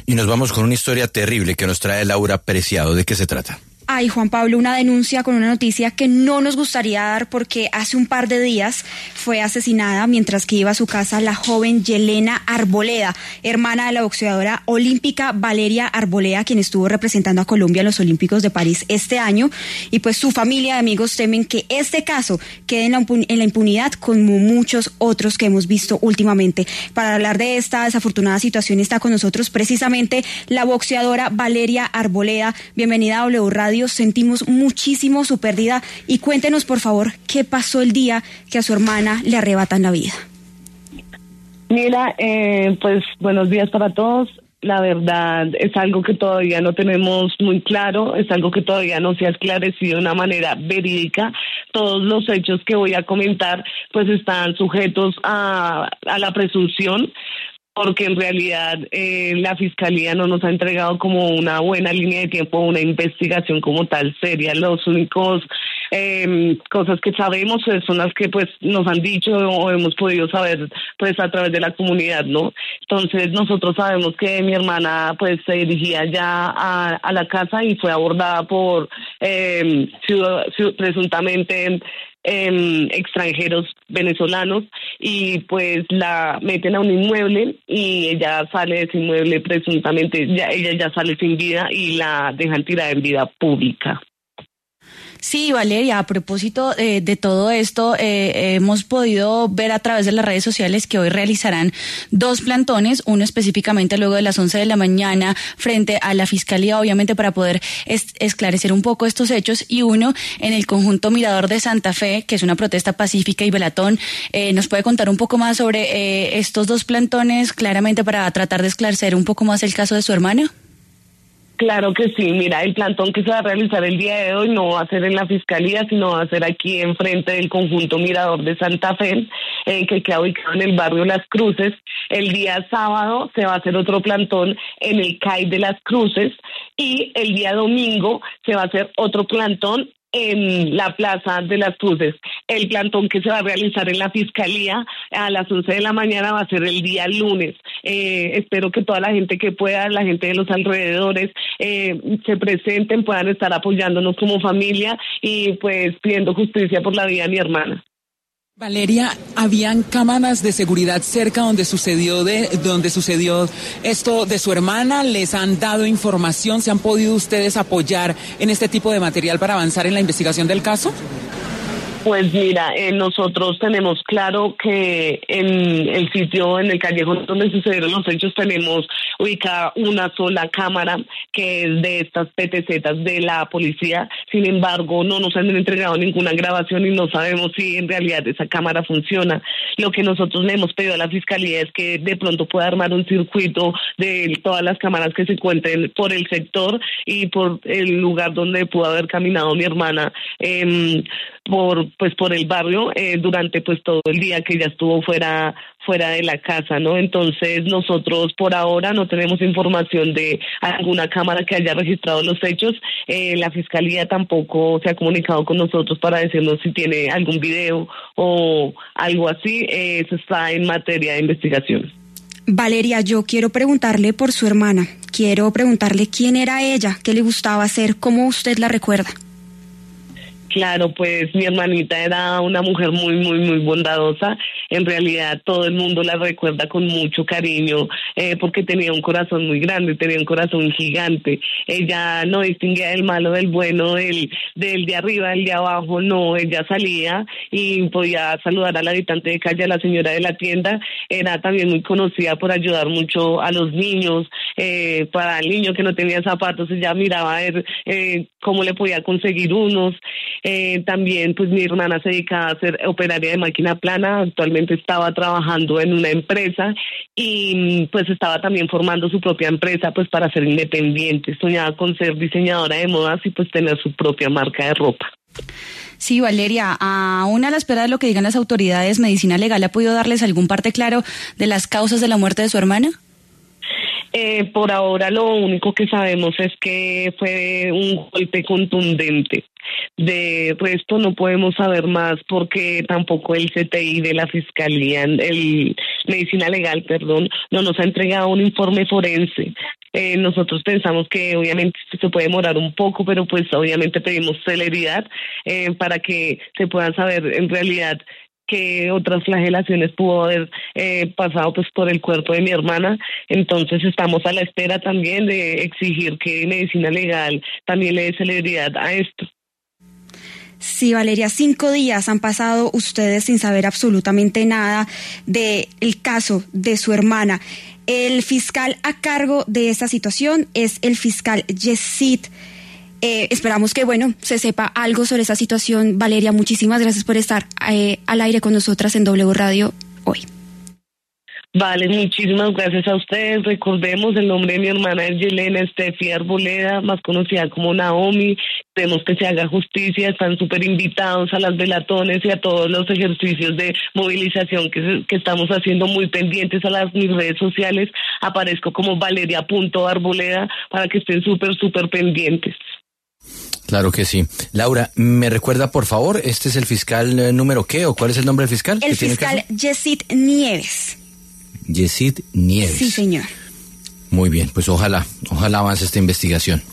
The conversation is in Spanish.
Y nos vamos con una historia terrible que nos trae Laura Preciado. ¿De qué se trata? Ay, Juan Pablo, una denuncia con una noticia que no nos gustaría dar porque hace un par de días fue asesinada mientras que iba a su casa la joven Yelena Arboleda, hermana de la boxeadora olímpica Valeria Arboleda, quien estuvo representando a Colombia en los Olímpicos de París este año. Y pues su familia y amigos temen que este caso quede en la impunidad como muchos otros que hemos visto últimamente. Para hablar de esta desafortunada situación está con nosotros precisamente la boxeadora Valeria Arboleda. Bienvenida a W Radio. Sentimos muchísimo su pérdida y cuéntenos por favor qué pasó el día que a su hermana le arrebatan la vida. Mira, pues buenos días para todos. La verdad es algo que todavía no tenemos muy claro, es algo que todavía no se ha esclarecido de una manera verídica. Todos los hechos que voy a comentar pues están sujetos a la presunción, porque en realidad la Fiscalía no nos ha entregado como una buena línea de tiempo, una investigación como tal seria. Los únicos cosas que sabemos son las que pues nos han dicho o hemos podido saber pues a través de la comunidad, ¿no? Entonces nosotros sabemos que mi hermana pues se dirigía ya a la casa y fue abordada por presuntamente extranjeros venezolanos y pues la meten a un inmueble y ella sale de ese inmueble presuntamente, ella ya sale sin vida y la dejan tirada en vida pública. Sí, Valeria, a propósito de todo esto, hemos podido ver a través de las redes sociales que hoy realizarán 2 plantones, uno específicamente luego de las 11 de la mañana frente a la Fiscalía, obviamente para poder esclarecer un poco estos hechos, y uno en el conjunto Mirador de Santa Fe, que es una protesta pacífica y velatón. ¿Nos puede contar un poco más sobre estos 2 plantones, claramente para tratar de esclarecer un poco más el caso de su hermana? Claro que sí, mira, el plantón que se va a realizar el día de hoy no va a ser en la Fiscalía, sino va a ser aquí enfrente del conjunto Mirador de Santa Fe, que queda ubicado en el barrio Las Cruces. El día sábado se va a hacer otro plantón en el CAI de Las Cruces y el día domingo se va a hacer otro plantón en la Plaza de Las Cruces. El plantón que se va a realizar en la Fiscalía a las 11 de la mañana va a ser el día lunes. Espero que toda la gente que pueda, la gente de los alrededores, se presenten, puedan estar apoyándonos como familia y pues pidiendo justicia por la vida de mi hermana. Valeria, ¿habían cámaras de seguridad cerca donde sucedió esto de su hermana? ¿Les han dado información? ¿Se han podido ustedes apoyar en este tipo de material para avanzar en la investigación del caso? Pues mira, nosotros tenemos claro que en el sitio, en el callejón donde sucedieron los hechos, tenemos ubicada una sola cámara que es de estas PTZ de la policía. Sin embargo, no nos han entregado ninguna grabación y no sabemos si en realidad esa cámara funciona. Lo que nosotros le hemos pedido a la Fiscalía es que de pronto pueda armar un circuito de todas las cámaras que se encuentren por el sector y por el lugar donde pudo haber caminado mi hermana, por el barrio durante pues todo el día que ella estuvo fuera de la casa, ¿no? Entonces nosotros por ahora no tenemos información de alguna cámara que haya registrado los hechos. La Fiscalía tampoco se ha comunicado con nosotros para decirnos si tiene algún video o algo así. Eso está en materia de investigación. Valeria, yo quiero preguntarle por su hermana. Quiero preguntarle quién era ella, qué le gustaba hacer, cómo usted la recuerda. Claro, pues mi hermanita era una mujer muy, muy, muy bondadosa. En realidad todo el mundo la recuerda con mucho cariño porque tenía un corazón muy grande, tenía un corazón gigante. Ella no distinguía el malo del bueno, del de arriba, del de abajo, no. Ella salía y podía saludar al habitante de calle, a la señora de la tienda. Era también muy conocida por ayudar mucho a los niños. Para el niño que no tenía zapatos, ella miraba a ver cómo le podía conseguir unos. También pues mi hermana se dedicaba a ser operaria de máquina plana, actualmente estaba trabajando en una empresa y pues estaba también formando su propia empresa pues para ser independiente, soñaba con ser diseñadora de modas y pues tener su propia marca de ropa. Sí, Valeria, aún a la espera de lo que digan las autoridades, ¿Medicina Legal ha podido darles algún parte claro de las causas de la muerte de su hermana? Por ahora lo único que sabemos es que fue un golpe contundente. De resto no podemos saber más porque tampoco el CTI de la Fiscalía, el Medicina Legal, no nos ha entregado un informe forense. Nosotros pensamos que obviamente se puede demorar un poco, pero pues obviamente pedimos celeridad para que se pueda saber en realidad qué otras flagelaciones pudo haber pasado pues por el cuerpo de mi hermana. Entonces estamos a la espera también de exigir que Medicina Legal también le dé celeridad a esto. Sí, Valeria, 5 días han pasado ustedes sin saber absolutamente nada del caso de su hermana. El fiscal a cargo de esta situación es el fiscal Yesid. Esperamos que, se sepa algo sobre esa situación. Valeria, muchísimas gracias por estar al aire con nosotras en W Radio hoy. Vale, muchísimas gracias a ustedes. Recordemos, el nombre de mi hermana es Yelena Estefi Arboleda, más conocida como Naomi. Queremos que se haga justicia. Están súper invitados a las velatones y a todos los ejercicios de movilización que estamos haciendo, muy pendientes a mis redes sociales. Aparezco como Valeria.Arboleda para que estén súper pendientes. Claro que sí. Laura, ¿me recuerda, por favor, este es el fiscal número qué o cuál es el nombre del fiscal? El fiscal Yesid Nieves. Yesid Nieves. Sí, señor. Muy bien, pues ojalá avance esta investigación.